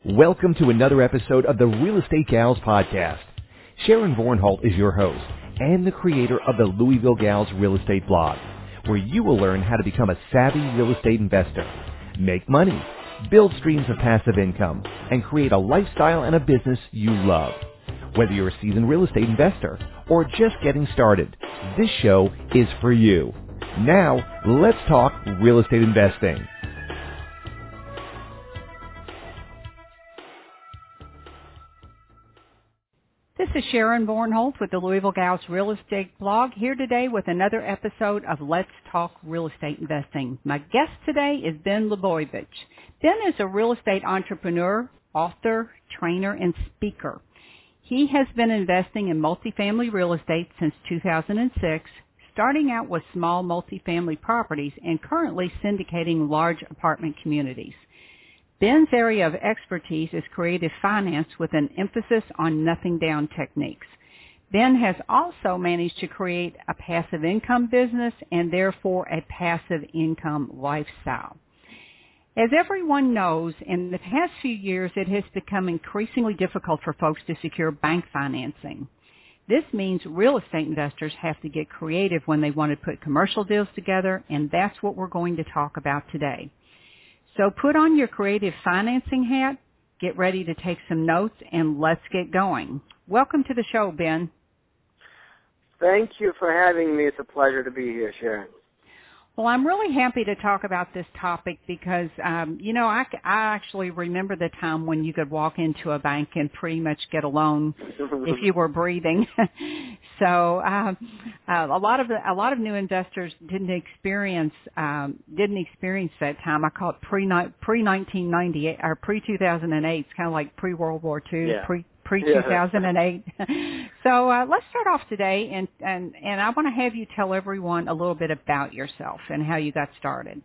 Welcome to another episode of the Real Estate Gals podcast. Sharon Vornholt is your host and the creator of the Louisville Gals Real Estate blog, where you will learn how to become a savvy real estate investor, make money, build streams of passive income, and create a lifestyle and a business you love. Whether you're a seasoned real estate investor or just getting started, this show is for you. Now, let's talk real estate investing. This is Sharon Vornholt with the Louisville Gals Real Estate blog, here today with another episode of Let's Talk Real Estate Investing. My guest today is Ben Lebovich. Ben is a real estate entrepreneur, author, trainer, and speaker. He has been investing in multifamily real estate since 2006, starting out with small multifamily properties and currently syndicating large apartment communities. Ben's area of expertise is creative finance with an emphasis on nothing down techniques. Ben has also managed to create a passive income business and therefore a passive income lifestyle. As everyone knows, in the past few years it has become increasingly difficult for folks to secure bank financing. This means real estate investors have to get creative when they want to put commercial deals together, and that's what we're going to talk about today. So put on your creative financing hat, get ready to take some notes, and let's get going. Welcome to the show, Ben. Thank you for having me. It's a pleasure to be here, Sharon. Well, I'm really happy to talk about this topic because, I actually remember the time when you could walk into a bank and pretty much get a loan if you were breathing. So a lot of new investors didn't experience that time. I call it pre-1998 or pre-2008. It's kind of like pre-World War II, yeah. pre-2008. So let's start off today, and I want to have you tell everyone a little bit about yourself and how you got started.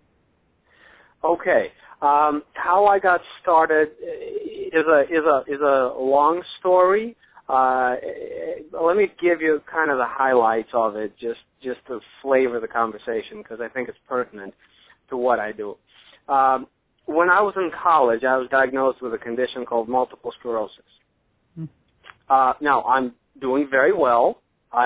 Okay. How I got started is a long story. Let me give you kind of the highlights of it, just to flavor the conversation, because I think it's pertinent to what I do. When I was in college, I was diagnosed with a condition called multiple sclerosis. Now, I'm doing very well.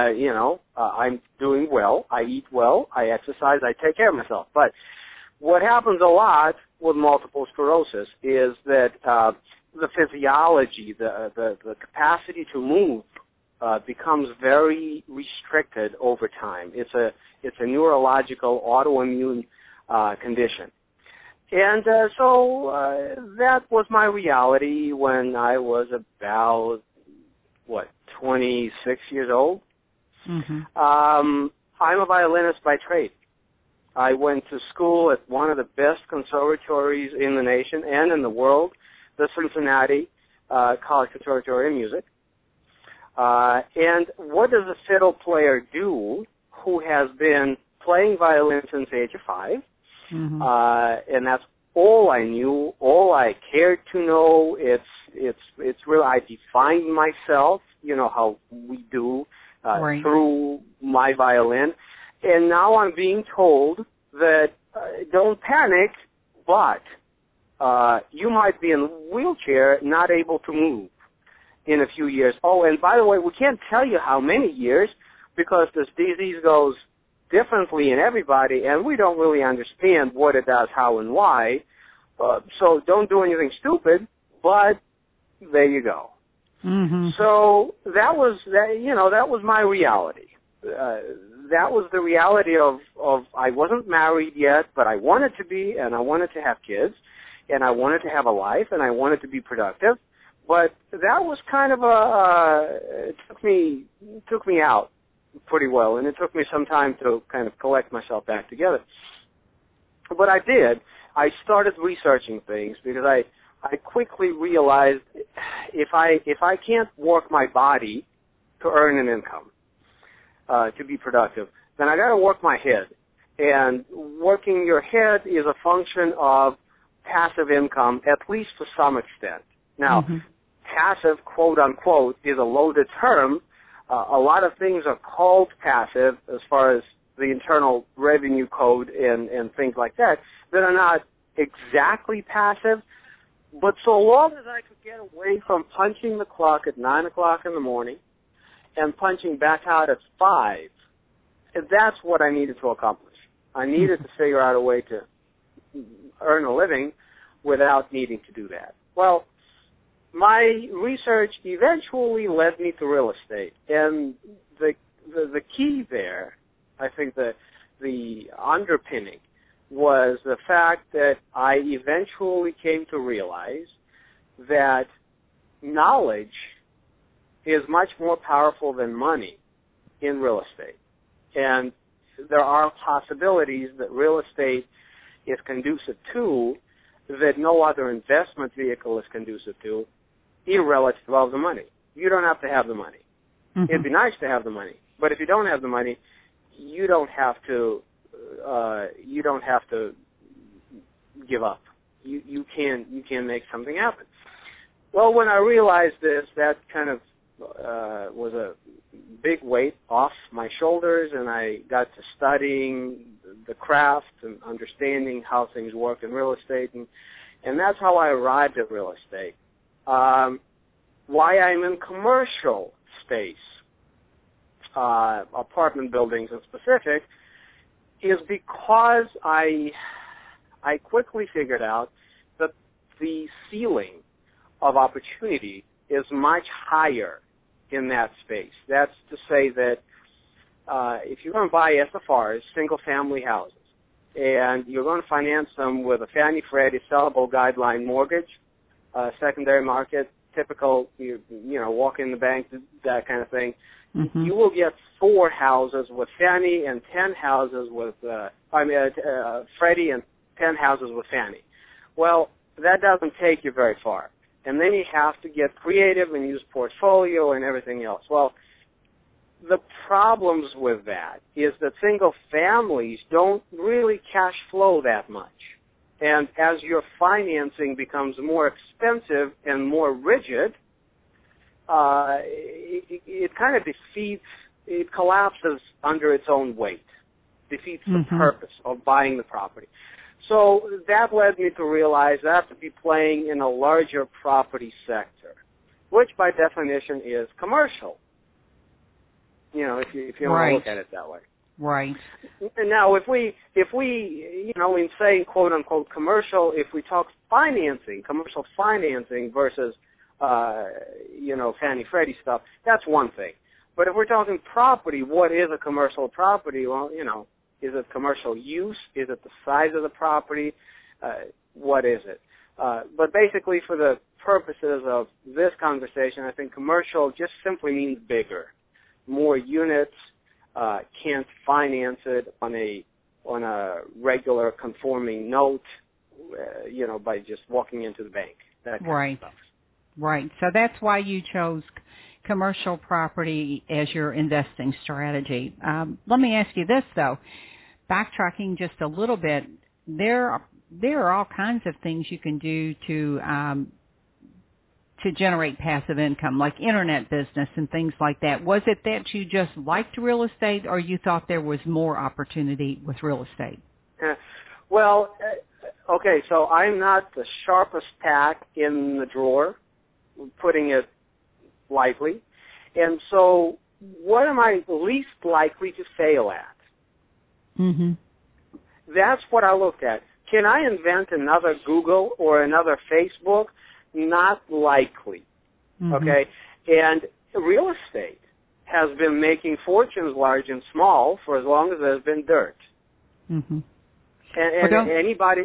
I'm doing well. I eat well. I exercise. I take care of myself. But what happens a lot with multiple sclerosis is that the physiology, the capacity to move, becomes very restricted over time. It's a neurological autoimmune condition. And so that was my reality when I was about 26 years old. Mm-hmm. I'm a violinist by trade. I went to school at one of the best conservatories in the nation and in the world, the Cincinnati College Conservatory of Music. And what does a fiddle player do who has been playing violin since the age of 5? Mm-hmm. And that's all I knew, all I cared to know. It's real. I defined myself, how we do, right, through my violin. And now I'm being told that don't panic, but you might be in a wheelchair, not able to move in a few years. Oh, and by the way, we can't tell you how many years because this disease goes differently in everybody, and we don't really understand what it does, how, and why. So don't do anything stupid, but there you go. Mm-hmm. So that was my reality. That was the reality of I wasn't married yet, but I wanted to be, and I wanted to have kids, and I wanted to have a life, and I wanted to be productive. But that was kind of it took me out pretty well, and it took me some time to kind of collect myself back together. But I did. I started researching things because I quickly realized if I can't work my body to earn an income, to be productive, then I got to work my head. And working your head is a function of passive income, at least to some extent. Now, mm-hmm. passive, quote unquote, is a loaded term. A lot of things are called passive as far as the Internal Revenue Code and things like that are not exactly passive, But so long as I could get away from punching the clock at 9 o'clock in the morning and punching back out at 5, that's what I needed to accomplish. I needed to figure out a way to earn a living without needing to do that. Well, my research eventually led me to real estate. And the key there, I think the underpinning, was the fact that I eventually came to realize that knowledge is much more powerful than money in real estate. And there are possibilities that real estate is conducive to that no other investment vehicle is conducive to, irrelative of the money. You don't have to have the money. Mm-hmm. It'd be nice to have the money, but if you don't have the money, you don't have to give up. You can make something happen. Well, when I realized this, that kind of was a big weight off my shoulders, and I got to studying the craft and understanding how things work in real estate, and that's how I arrived at real estate. Why I'm in commercial space, apartment buildings in specific, is because I quickly figured out that the ceiling of opportunity is much higher in that space. That's to say that if you're going to buy SFRs, single-family houses, and you're going to finance them with a Fannie Freddie sellable guideline mortgage, secondary market, typical, walk in the bank, that kind of thing, mm-hmm. You will get 4 houses with Fannie and 10 houses with, Freddie and 10 houses with Fannie. Well, that doesn't take you very far. And then you have to get creative and use portfolio and everything else. Well, the problems with that is that single families don't really cash flow that much. And as your financing becomes more expensive and more rigid, it kind of it collapses under its own weight, defeats the mm-hmm. purpose of buying the property. So that led me to realize I have to be playing in a larger property sector, which by definition is commercial. If you want to look at it that way. Right. Now, if we, in saying quote unquote commercial, if we talk financing, commercial financing versus, Fannie Freddie stuff, that's one thing. But if we're talking property, what is a commercial property? Well, is it commercial use? Is it the size of the property? What is it? But basically, for the purposes of this conversation, I think commercial just simply means bigger. More units, can't finance it on a regular conforming note, by just walking into the bank. That kind of stuff. Right. So that's why you chose commercial property as your investing strategy. Let me ask you this, though. Backtracking just a little bit, there are all kinds of things you can do to generate passive income, like internet business and things like that. Was it that you just liked real estate, or you thought there was more opportunity with real estate? Well, okay, so I'm not the sharpest tack in the drawer, putting it lightly. And so what am I least likely to fail at? Mm-hmm. That's what I looked at. Can I invent another Google or another Facebook? Not likely. Mm-hmm. Okay? And real estate has been making fortunes large and small for as long as there's been dirt. Mm-hmm. And anybody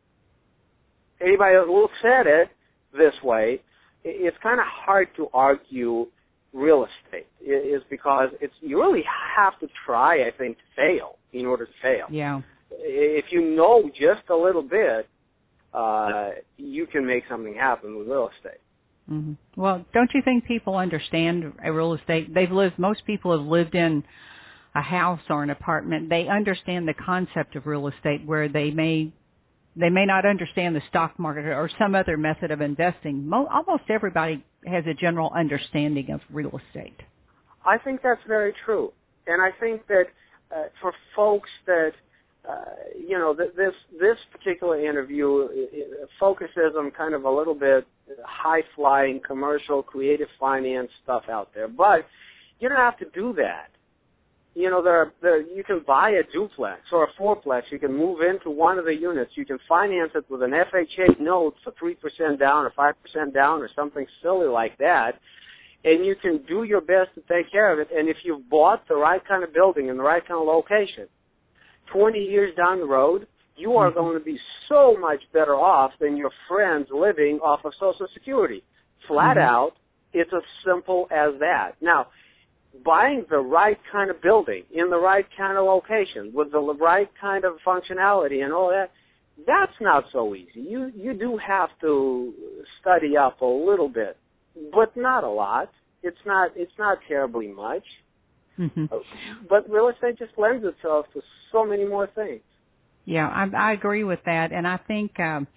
that looks at it this way, it's kind of hard to argue real estate, is because you really have to try, I think, to fail in order to fail. Yeah. If you know just a little bit, you can make something happen with real estate. Mm-hmm. Well, don't you think people understand real estate? Most people have lived in a house or an apartment. They understand the concept of real estate, where they may not understand the stock market or some other method of investing. Almost everybody has a general understanding of real estate. I think that's very true. And I think that for folks that this particular interview focuses on kind of a little bit high-flying commercial creative finance stuff out there, but you don't have to do that. You can buy a duplex or a fourplex. You can move into one of the units. You can finance it with an FHA note for 3% down or 5% down or something silly like that, and you can do your best to take care of it. And if you've bought the right kind of building in the right kind of location, 20 years down the road, you are going to be so much better off than your friends living off of Social Security. Flat out, it's as simple as that. Now, buying the right kind of building in the right kind of location with the right kind of functionality and all that, that's not so easy. You do have to study up a little bit, but not a lot. It's not terribly much. But real estate just lends itself to so many more things. Yeah, I agree with that, and I think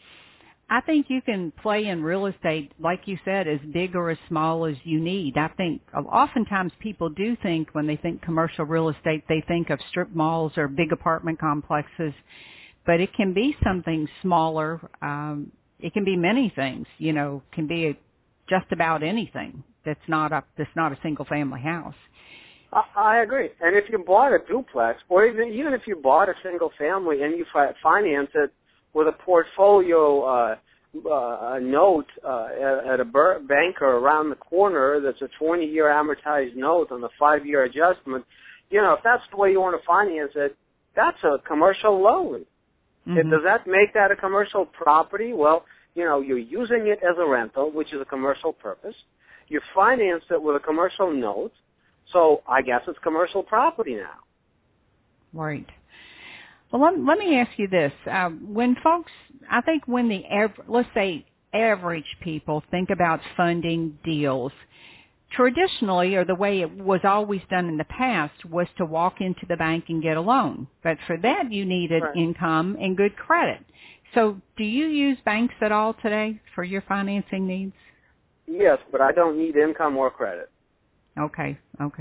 you can play in real estate, like you said, as big or as small as you need. I think oftentimes people do think when they think commercial real estate, they think of strip malls or big apartment complexes, but it can be something smaller. It can be many things. Can be just about anything that's not a single family house. I agree. And if you bought a duplex, or even if you bought a single family and you finance it with a portfolio note at a banker around the corner that's a 20-year amortized note on the 5-year adjustment, if that's the way you want to finance it, that's a commercial loan. Does that make that a commercial property? Well, you're using it as a rental, which is a commercial purpose. You finance it with a commercial note. So I guess it's commercial property now. Right. Well, let me ask you this. When folks, I think when let's say average people think about funding deals, traditionally, or the way it was always done in the past, was to walk into the bank and get a loan. But for that, you needed income and good credit. So do you use banks at all today for your financing needs? Yes, but I don't need income or credit. Okay.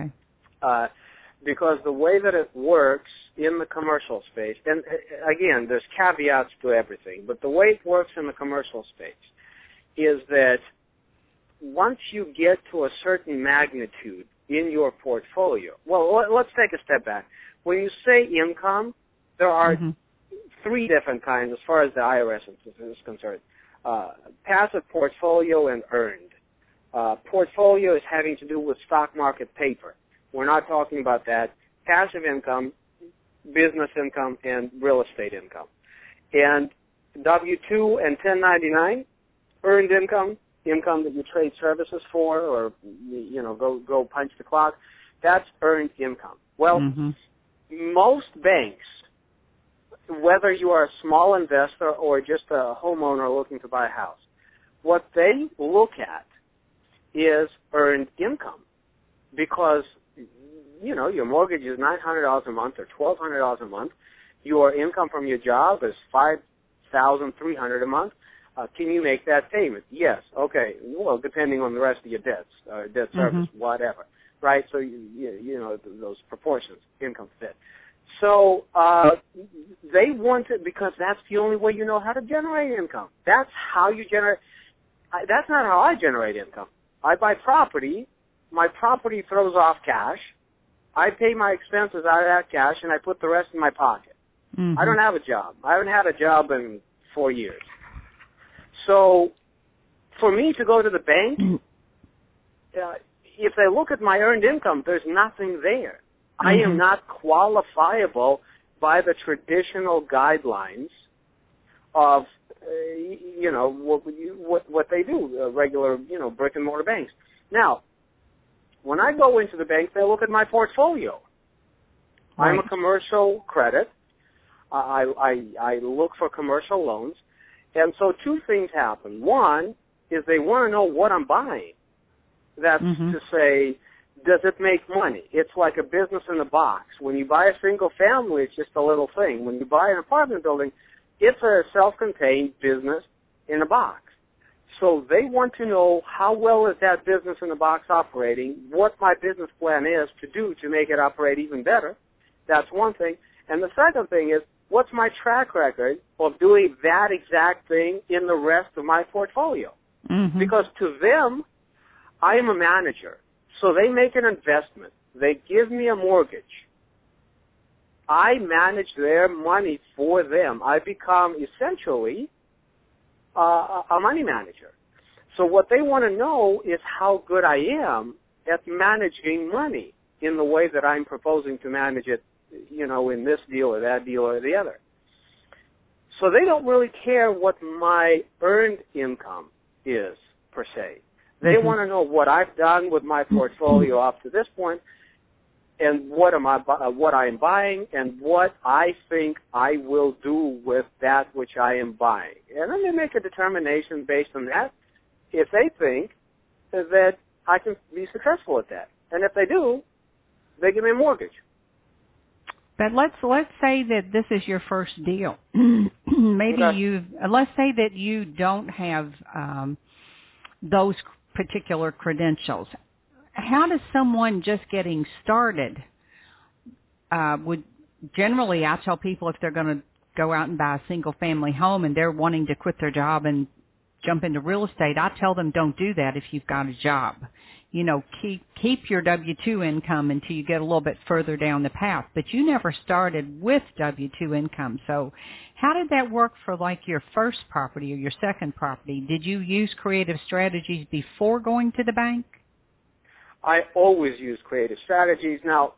Because the way that it works in the commercial space, and again, there's caveats to everything, but the way it works in the commercial space is that once you get to a certain magnitude in your portfolio, well, let's take a step back. When you say income, there are three different kinds as far as the IRS is concerned. Passive, portfolio, and earned. Portfolio is having to do with stock market paper. We're not talking about that. Passive income, business income, and real estate income. And W-2 and 1099, earned income that you trade services for or, go punch the clock, that's earned income. Well, most banks, whether you are a small investor or just a homeowner looking to buy a house, what they look at is earned income because, your mortgage is $900 a month or $1,200 a month. Your income from your job is $5,300 a month. Can you make that payment? Yes. Okay. Well, depending on the rest of your debts, debt service, whatever, right? So, those proportions, income fit. So they want it because that's the only way you know how to generate income. That's how you generate. That's not how I generate income. I buy property. My property throws off cash. I pay my expenses out of that cash, and I put the rest in my pocket. I don't have a job. I haven't had a job in 4 years. So for me to go to the bank, if they look at my earned income, there's nothing there. I am not qualifiable by the traditional guidelines of, what they do, regular, brick and mortar banks. Now, when I go into the bank, they look at my portfolio. Right. I'm a commercial credit. I look for commercial loans. And so two things happen. One is they want to know what I'm buying. That's to say, does it make money? It's like a business in a box. When you buy a single family, it's just a little thing. When you buy an apartment building, it's a self-contained business in a box. So they want to know how well is that business in the box operating, what my business plan is to do to make it operate even better. That's one thing. And the second thing is what's my track record of doing that exact thing in the rest of my portfolio? Mm-hmm. Because to them, I am a manager. So they make an investment. They give me a mortgage. I manage their money for them. I become essentially a money manager. So what they want to know is how good I am at managing money in the way that I'm proposing to manage it, in this deal or that deal or the other. So they don't really care what my earned income is, per se. They want to know what I've done with my portfolio up to this point, and what I am buying, and what I think I will do with that which I am buying. And then they make a determination based on that if they think that I can be successful at that. And if they do, they give me a mortgage. But let's say that this is your first deal. Let's say that you don't have those particular credentials. How does someone just getting started generally I tell people if they're going to go out and buy a single family home and they're wanting to quit their job and jump into real estate, I tell them don't do that if you've got a job. Keep your W-2 income until you get a little bit further down the path. But you never started with W-2 income. So how did that work for like your first property or your second property? Did you use creative strategies before going to the bank? I always use creative strategies. Now,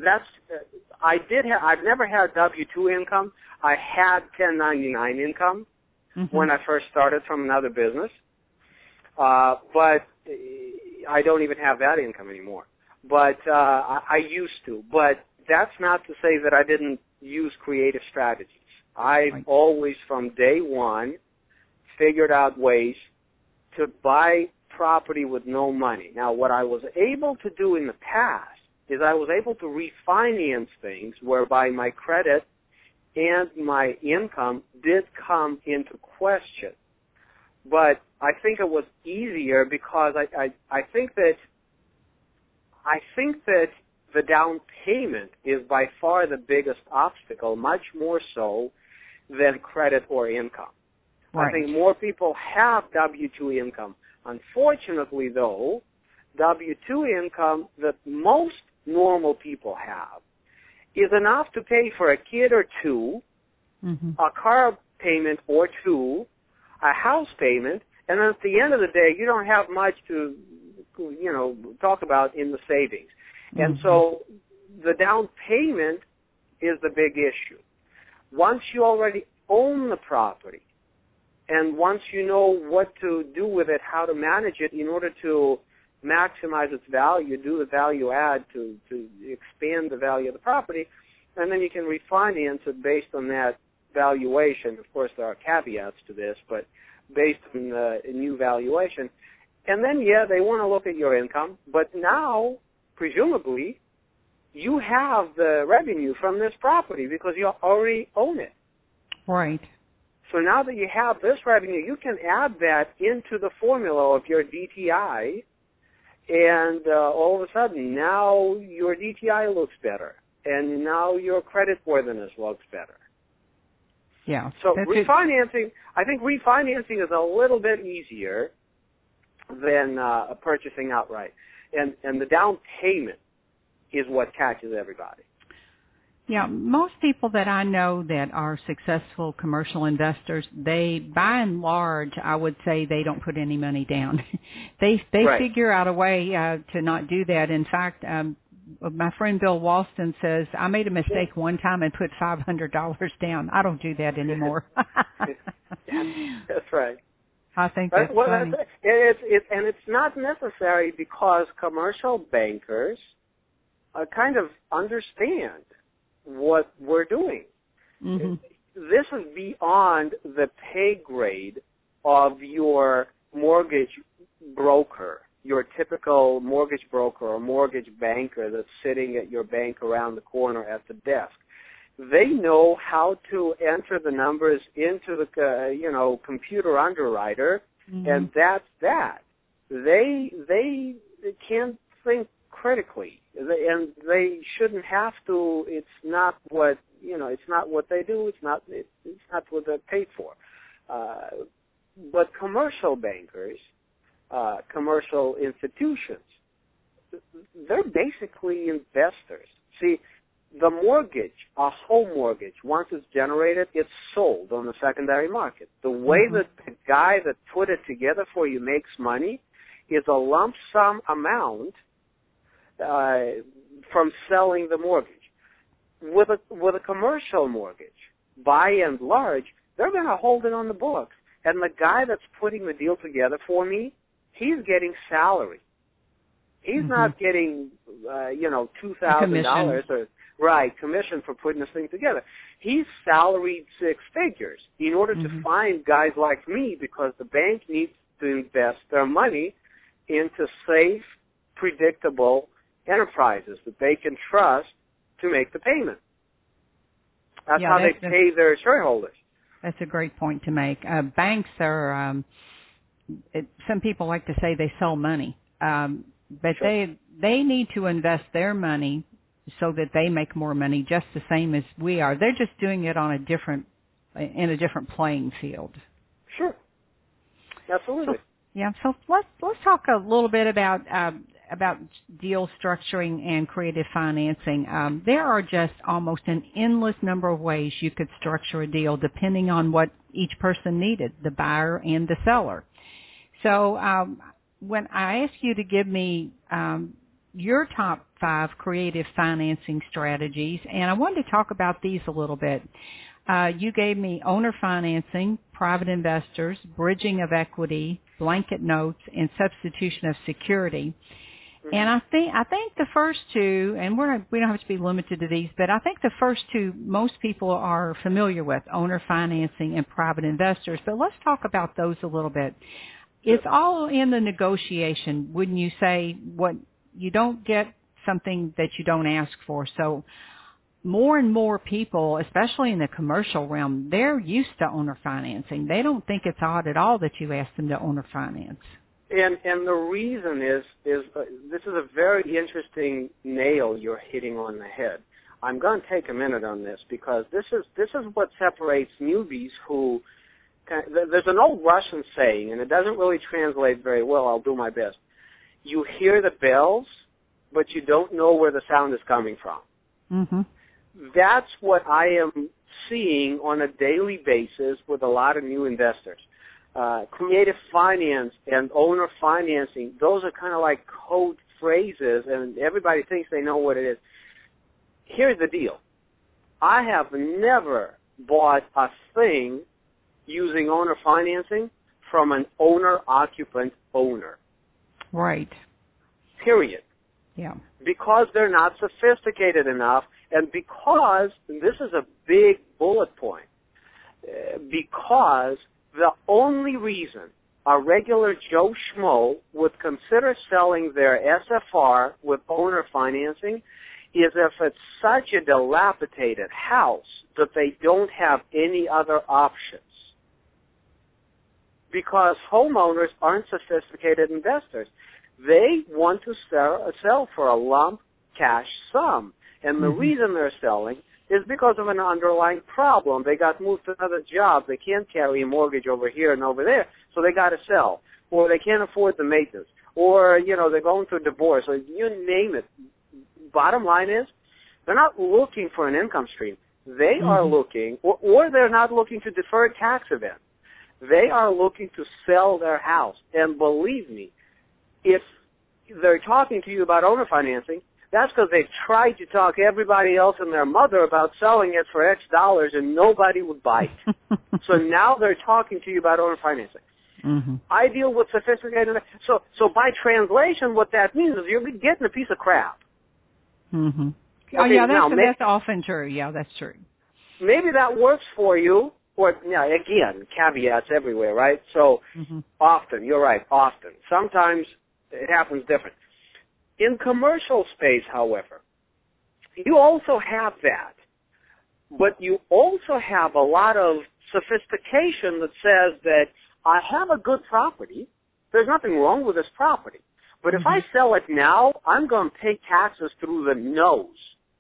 I've never had W-2 income. I had 1099 income when I first started from another business. But I don't even have that income anymore. But I used to. But that's not to say that I didn't use creative strategies. I've always, from day one, figured out ways to buy property with no money. Now, what I was able to do in the past is I was able to refinance things whereby my credit and my income did come into question. But I think it was easier because I think that the down payment is by far the biggest obstacle, much more so than credit or income. Right. I think more people have W-2 income. Unfortunately, though, W-2 income that most normal people have is enough to pay for a kid or two, a car payment or two, a house payment, and then at the end of the day, you don't have much to, talk about in the savings. And so the down payment is the big issue. Once you already own the property, and once you know what to do with it, how to manage it in order to maximize its value, do the value add to expand the value of the property, and then you can refinance it based on that valuation. Of course, there are caveats to this, but based on the new valuation. And then, they want to look at your income, but now, presumably, you have the revenue from this property because you already own it. Right. So now that you have this revenue, you can add that into the formula of your DTI, and all of a sudden, now your DTI looks better, and now your creditworthiness looks better. Yeah. So refinancing, I think refinancing is a little bit easier than purchasing outright. And the down payment is what catches everybody. Yeah, most people that I know that are successful commercial investors, they, by and large, I would say they don't put any money down. They figure out a way to not do that. In fact, my friend Bill Walston says, I made a mistake one time and put $500 down. I don't do that anymore. That's right. I think that's funny. It's not necessary because commercial bankers kind of understand what we're doing. This is beyond the pay grade of your mortgage broker, your typical mortgage broker or mortgage banker that's sitting at your bank around the corner at the desk. They know how to enter the numbers into the computer underwriter, and that's that. They can't think critically, and they shouldn't have to. It's not what it's not what they do. It's not what they're paid for. But commercial bankers, commercial institutions, they're basically investors. See, the mortgage, a home mortgage, once it's generated, it's sold on the secondary market. The way that the guy that put it together for you makes money is a lump sum amount from selling the mortgage. With a commercial mortgage, by and large, they're going to hold it on the books. And the guy that's putting the deal together for me, he's getting salary. He's not getting, $2,000 or commission for putting this thing together. He's salaried six figures in order to find guys like me, because the bank needs to invest their money into safe, predictable enterprises that they can trust to make the payment. That's how they pay their shareholders. That's a great point to make. Banks are, some people like to say they sell money, but they need to invest their money so that they make more money, just the same as we are. They're just doing it on in a different playing field. Sure, absolutely. So let's talk a little bit about deal structuring and creative financing. There are just almost an endless number of ways you could structure a deal depending on what each person needed, the buyer and the seller. So when I ask you to give me your top 5 creative financing strategies, and I wanted to talk about these a little bit. You gave me owner financing, private investors, bridging of equity, blanket notes, and substitution of security. And I think the first two, and we don't have to be limited to these, but I think the first two most people are familiar with, owner financing and private investors. But let's talk about those a little bit. It's all in the negotiation, wouldn't you say? What you don't get something that you don't ask for. So more and more people, especially in the commercial realm, they're used to owner financing. They don't think it's odd at all that you ask them to owner finance. And the reason is this is a very interesting nail you're hitting on the head. I'm going to take a minute on this, because this is what separates newbies who there's an old Russian saying, and it doesn't really translate very well. I'll do my best. You hear the bells, but you don't know where the sound is coming from. Mm-hmm. That's what I am seeing on a daily basis with a lot of new investors. Creative finance and owner financing, those are kind of like code phrases, and everybody thinks they know what it is. Here's the deal. I have never bought a thing using owner financing from an owner-occupant owner. Right. Period. Yeah. Because they're not sophisticated enough, and because, and this is a big bullet point, because the only reason a regular Joe Schmo would consider selling their SFR with owner financing is if it's such a dilapidated house that they don't have any other options. Because homeowners aren't sophisticated investors. They want to sell for a lump cash sum. And the reason they're selling is because of an underlying problem. They got moved to another job. They can't carry a mortgage over here and over there, so they got to sell. Or they can't afford the maintenance. Or, they're going through a divorce. Or you name it. Bottom line is, they're not looking for an income stream. They are looking, or they're not looking to defer a tax event. They are looking to sell their house. And believe me, if they're talking to you about owner financing, that's because they've tried to talk everybody else and their mother about selling it for X dollars, and nobody would bite. So now they're talking to you about owner financing. Mm-hmm. I deal with sophisticated. So by translation, what that means is you're getting a piece of crap. Mm-hmm. Okay, Oh, yeah, that's often true. Yeah, that's true. Maybe that works for you. Or, again, caveats everywhere, right? So often, you're right, often. Sometimes it happens different. In commercial space, however, you also have that. But you also have a lot of sophistication that says that I have a good property. There's nothing wrong with this property. But if I sell it now, I'm going to pay taxes through the nose.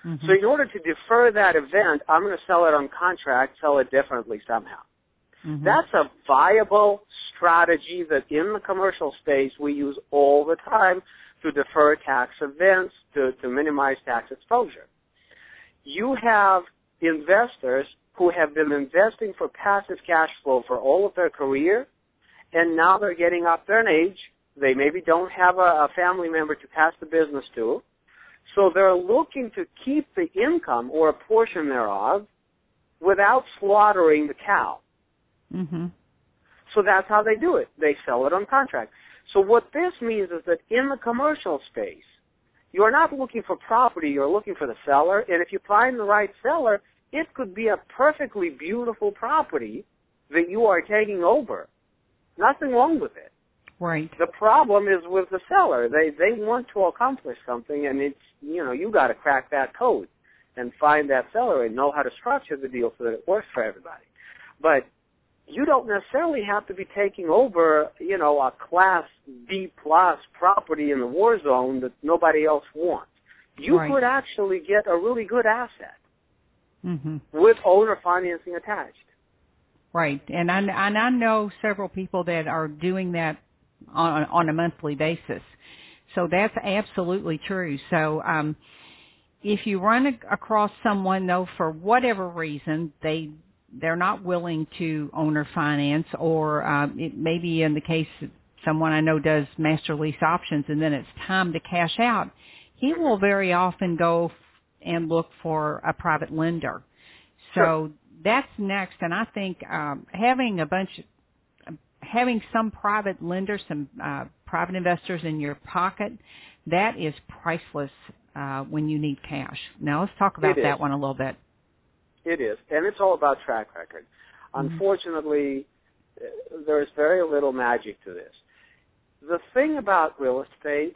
Mm-hmm. So in order to defer that event, I'm going to sell it on contract, sell it differently somehow. Mm-hmm. That's a viable strategy that in the commercial space we use all the time to defer tax events, to minimize tax exposure. You have investors who have been investing for passive cash flow for all of their career, and now they're getting up there in age. They maybe don't have a family member to pass the business to, so they're looking to keep the income or a portion thereof without slaughtering the cow. Mm-hmm. So that's how they do it. They sell it on contract. So what this means is that in the commercial space, you're not looking for property, you're looking for the seller, and if you find the right seller, it could be a perfectly beautiful property that you are taking over. Nothing wrong with it. Right. The problem is with the seller. They want to accomplish something, and it's, you got to crack that code and find that seller and know how to structure the deal so that it works for everybody. But you don't necessarily have to be taking over, a Class B plus property in the war zone that nobody else wants. You Right. could actually get a really good asset Mm-hmm. with owner financing attached. Right. And I know several people that are doing that on a monthly basis. So that's absolutely true. So if you run across someone, though, for whatever reason, they're not willing to owner finance, or it may be in the case that someone I know does master lease options and then it's time to cash out, he will very often go and look for a private lender. So Sure. that's next, and I think having some private lenders, some private investors in your pocket, that is priceless when you need cash. Now let's talk about that one a little bit. It is, and it's all about track record. Mm-hmm. Unfortunately, there's very little magic to this. The thing about real estate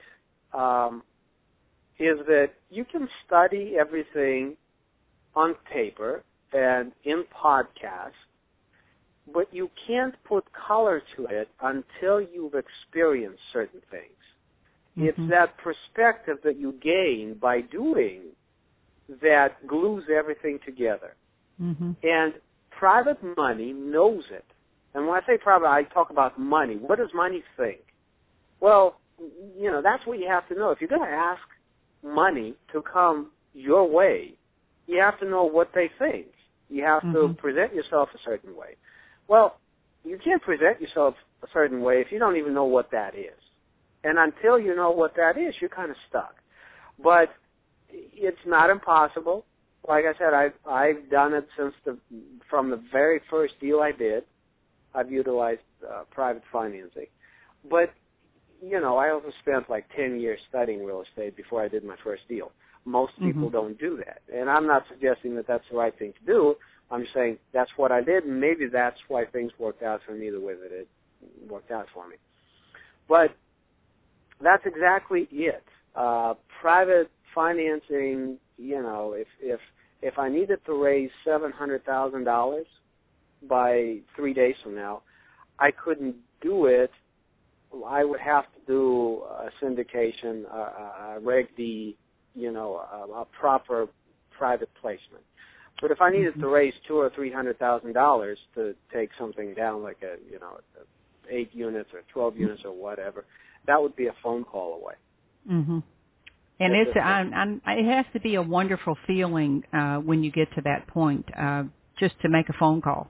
is that you can study everything on paper and in podcasts, but you can't put color to it until you've experienced certain things. Mm-hmm. It's that perspective that you gain by doing that glues everything together. Mm-hmm. And private money knows it. And when I say private, I talk about money. What does money think? Well, that's what you have to know. If you're going to ask money to come your way, you have to know what they think. You have Mm-hmm. to present yourself a certain way. Well, you can't present yourself a certain way if you don't even know what that is. And until you know what that is, you're kind of stuck. But it's not impossible. Like I said, I've done it from the very first deal I did. I've utilized private financing. But, I also spent like 10 years studying real estate before I did my first deal. Most people Mm-hmm. don't do that. And I'm not suggesting that that's the right thing to do. I'm just saying that's what I did, and maybe that's why things worked out for me the way that it worked out for me. But that's exactly it. Private financing, if I needed to raise $700,000 by 3 days from now, I couldn't do it. I would have to do a syndication, a Reg D, a proper private placement. But if I needed Mm-hmm. to raise $200,000 or $300,000 to take something down, like 8 units or 12 units or whatever, that would be a phone call away. Mm-hmm. And it has to be a wonderful feeling when you get to that point, just to make a phone call.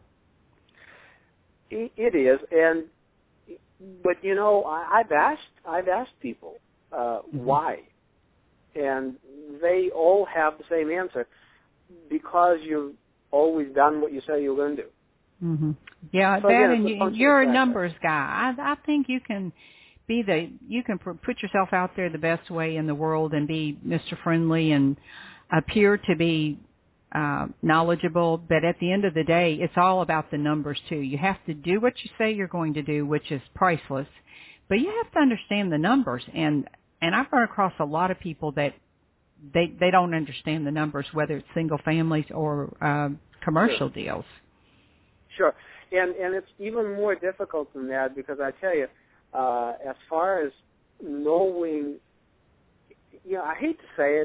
It is, but I've asked people Mm-hmm. why, and they all have the same answer: because you've always done what you say you're going to do. Mm-hmm. Yeah, So that, again, and you're a numbers guy. I think you can put yourself out there the best way in the world and be Mr. Friendly and appear to be knowledgeable, but at the end of the day, it's all about the numbers too. You have to do what you say you're going to do, which is priceless, but you have to understand the numbers. And I've run across a lot of people that they don't understand the numbers, whether it's single families or commercial deals. Sure, and it's even more difficult than that, because I tell you, as far as knowing, I hate to say it,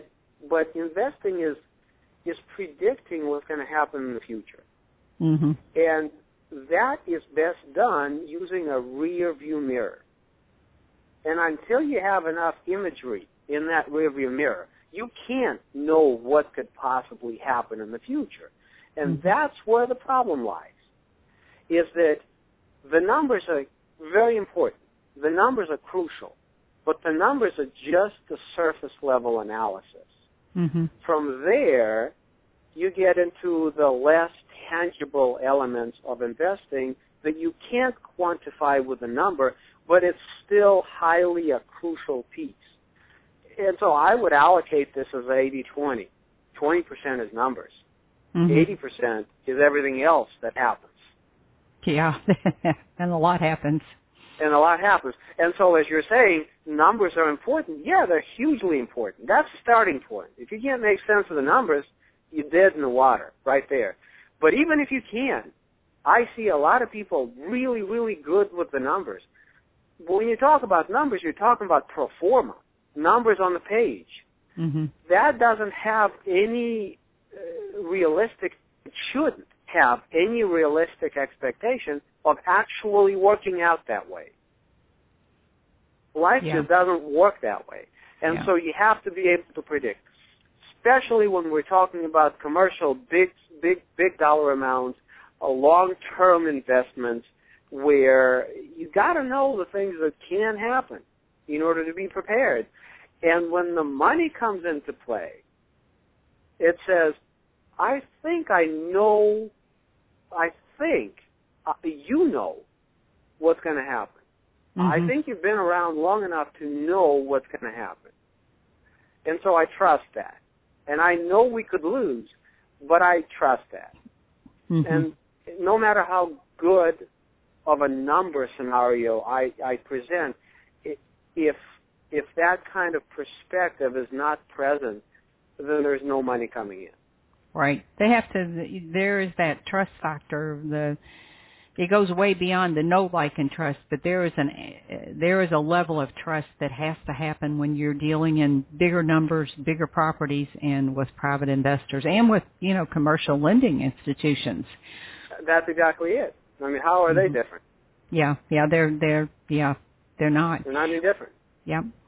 but investing is predicting what's going to happen in the future. Mm-hmm. And that is best done using a rear view mirror. And until you have enough imagery in that rear view mirror, you can't know what could possibly happen in the future. And that's where the problem lies, is that the numbers are very important. The numbers are crucial, but the numbers are just the surface level analysis. Mm-hmm. From there, you get into the less tangible elements of investing that you can't quantify with a number, but it's still highly a crucial piece. And so I would allocate this as 80-20. 20% is numbers. 80% is everything else that happens. Yeah, and a lot happens. And a lot happens. And so as you're saying, numbers are important. Yeah, they're hugely important. That's the starting point. If you can't make sense of the numbers, you're dead in the water right there. But even if you can, I see a lot of people really, really good with the numbers. But when you talk about numbers, you're talking about pro forma, numbers on the page. Mm-hmm. That doesn't have any realistic, it shouldn't have any realistic expectation of actually working out that way. Life just doesn't work that way. And so you have to be able to predict, especially when we're talking about commercial, big dollar amounts, long-term investments, where you got to know the things that can happen in order to be prepared. And when the money comes into play, it says, I think you know what's going to happen. I think you've been around long enough to know what's going to happen. And so I trust that. And I know we could lose, but I trust that. And no matter how good of a number scenario I present, if that kind of perspective is not present, then there's no money coming in. Right. They have to. There is that trust factor. It goes way beyond the know, like, and trust. But there is a level of trust that has to happen when you're dealing in bigger numbers, bigger properties, and with private investors, and with commercial lending institutions. That's exactly it. I mean, how are they different? Yeah. They're not. They're not any different. Yeah.